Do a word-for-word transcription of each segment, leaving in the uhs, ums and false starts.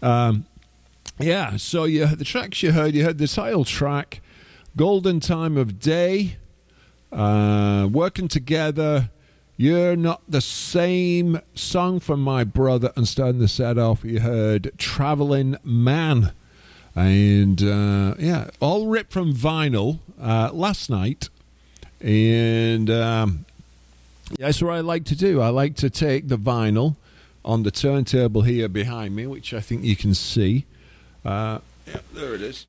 Um, yeah, so you the tracks you heard, you heard the title track, Golden Time of Day, uh, Working Together, You're Not the Same, song from my brother, and starting the set off, you heard Traveling Man. And, uh, yeah, all ripped from vinyl uh, last night. And um, that's what I like to do. I like to take the vinyl on the turntable here behind me, which I think you can see. Uh, yeah, there it is.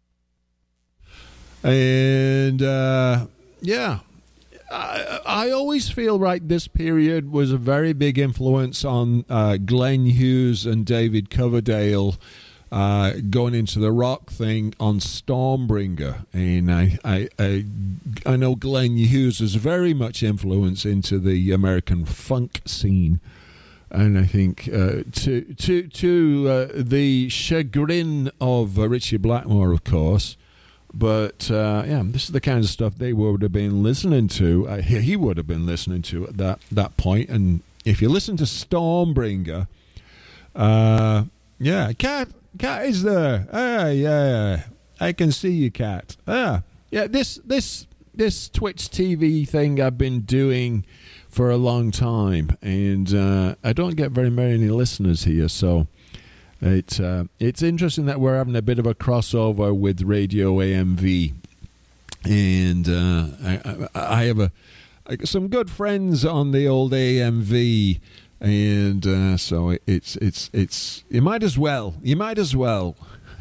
And, uh, yeah, I, I always feel like this period was a very big influence on uh, Glenn Hughes and David Coverdale uh, going into the rock thing on Stormbringer. And I, I, I, I know Glenn Hughes was very much influenced into the American funk scene. And I think uh, to to to uh, the chagrin of uh, Richie Blackmore, of course, but uh, yeah, this is the kind of stuff they would have been listening to. Uh, he, he would have been listening to at that that point. And if you listen to Stormbringer, uh, yeah, Cat Cat is there. Ah, yeah, I can see you, Cat. Ah, yeah. This this this Twitch T V thing I've been doing for a long time, and uh, I don't get very many listeners here, so it, uh, it's interesting that we're having a bit of a crossover with Radio A M V, and uh, I, I have a, I got some good friends on the old A M V, and uh, so it's it's it's you might as well, you might as well.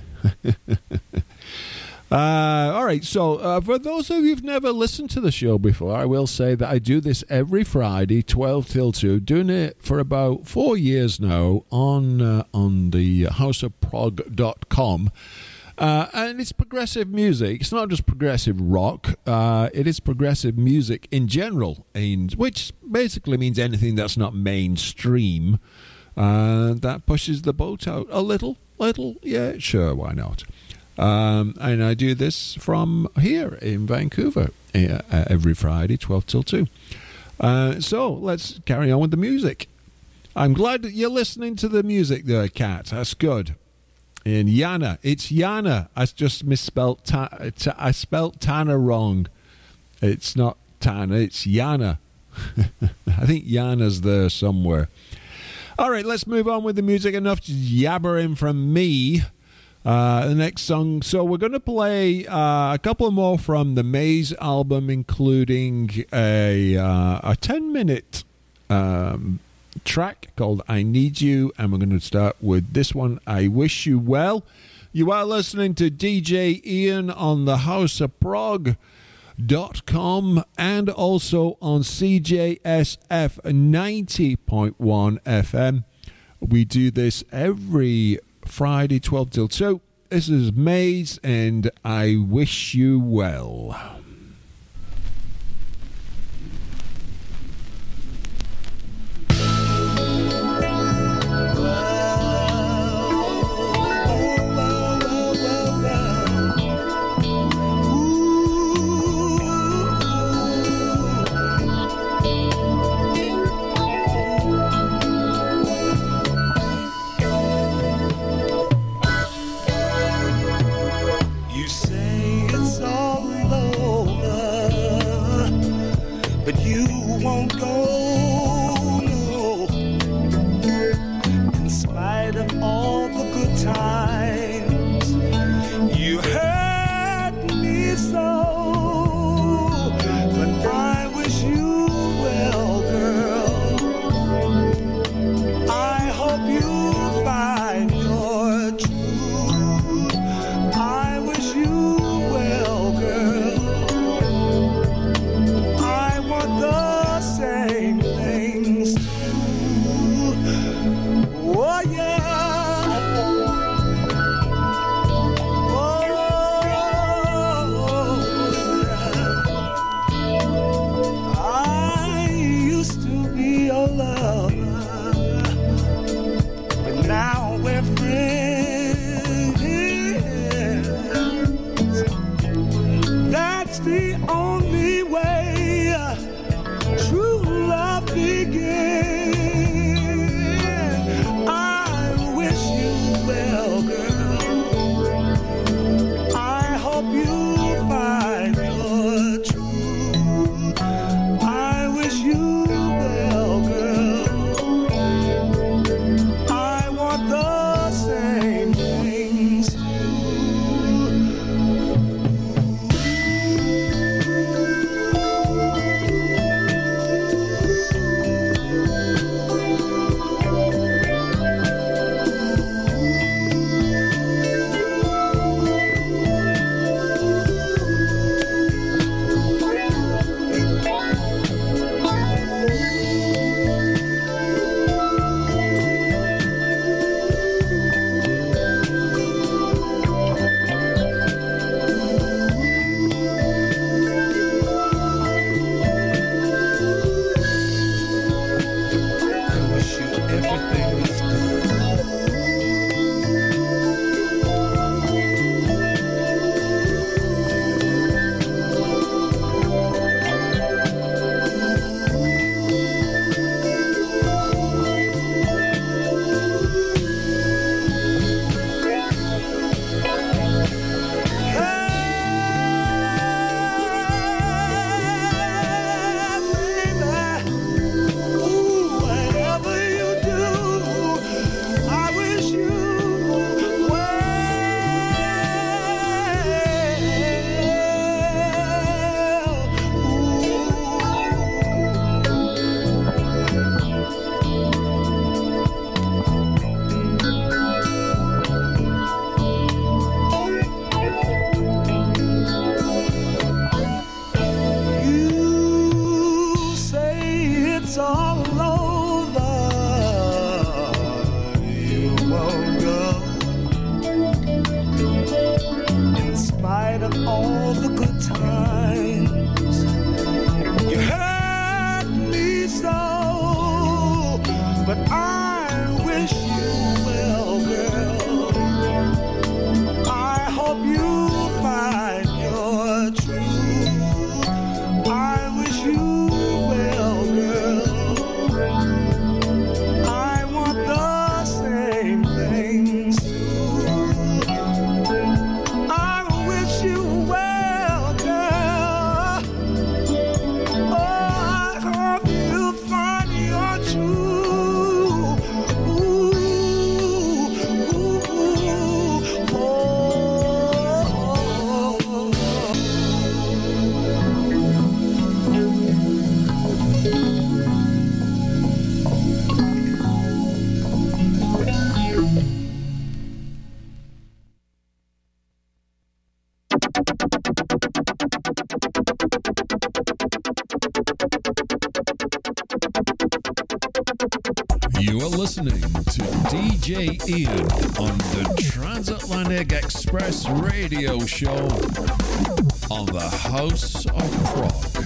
Uh, all right, so uh, for those of you who've never listened to the show before, I will say that I do this every Friday, twelve till two, doing it for about four years now on uh, on the house of prog dot com. Uh, and it's progressive music. It's not just progressive rock. Uh, it is progressive music in general, and which basically means anything that's not mainstream. Uh, that pushes the boat out a little, little. Yeah, sure, why not? Um, and I do this from here in Vancouver uh, every Friday, twelve till two. Uh, so let's carry on with the music. I'm glad that you're listening to the music there, Kat. That's good. And Yana, it's Yana. I just misspelled. Ta- ta- I spelt Tana wrong. It's not Tana. It's Yana. I think Yana's there somewhere. All right, let's move on with the music. Enough yabbering from me. Uh, the next song, so we're going to play uh, a couple more from the Maze album, including a uh, a ten minute um, track called I Need You, and we're going to start with this one, I Wish You Well. You are listening to D J Ian on the house of prog dot com and also on C J S F ninety point one F M. We do this every Friday, twelve till two. This is Maze and I Wish You Well. You say it's all low. You are listening to D J Ian on the Transatlantic Express radio show on the House of Prog.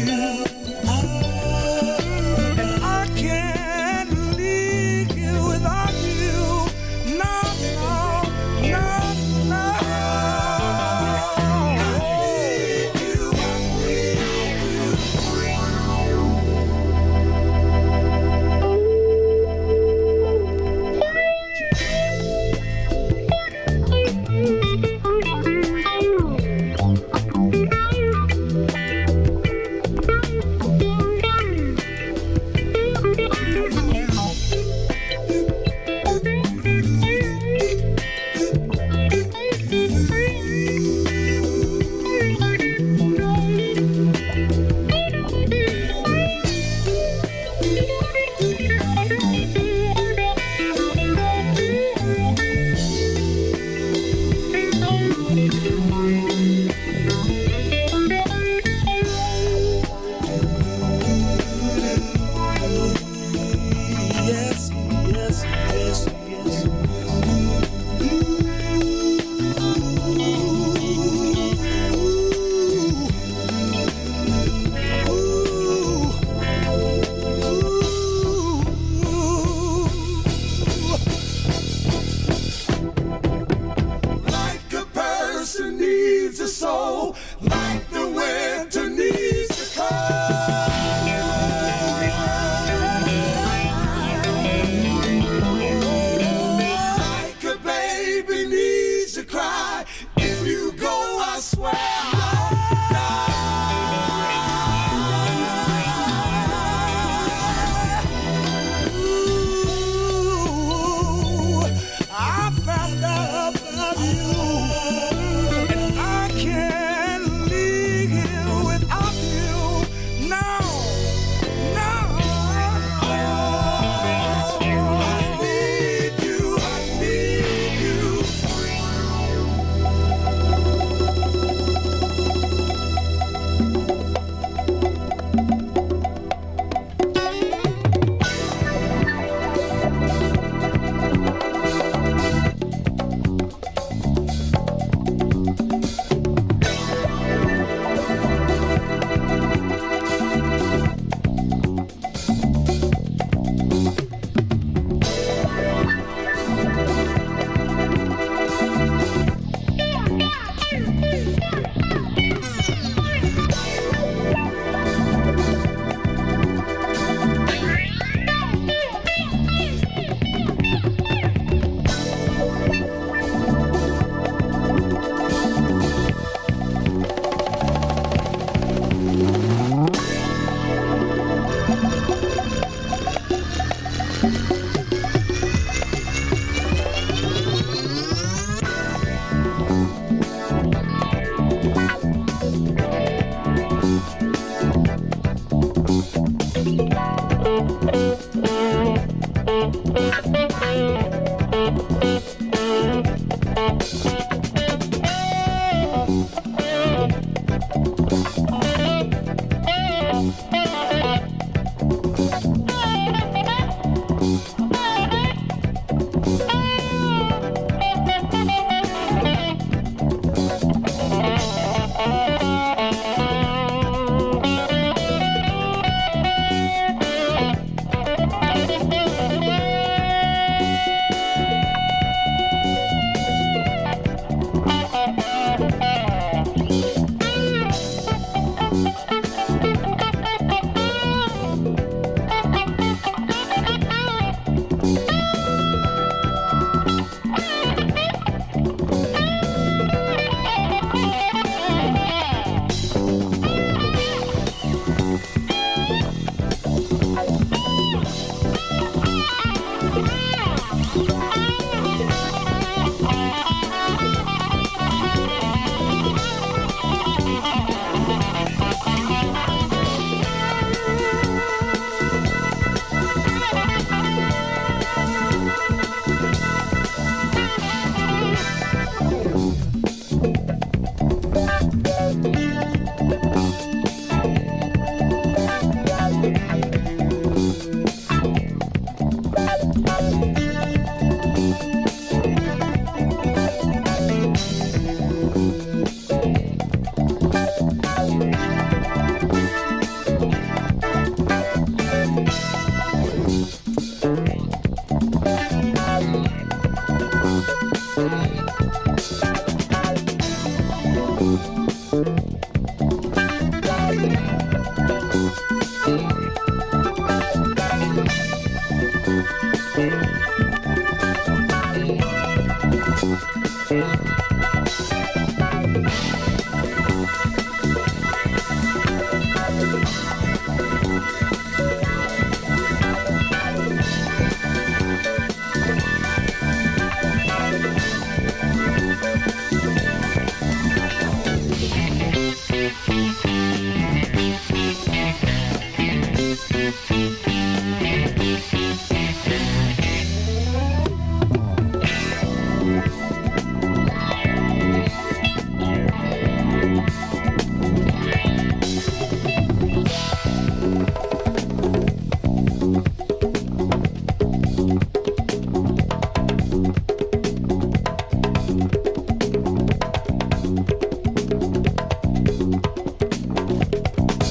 Without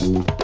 Cheers.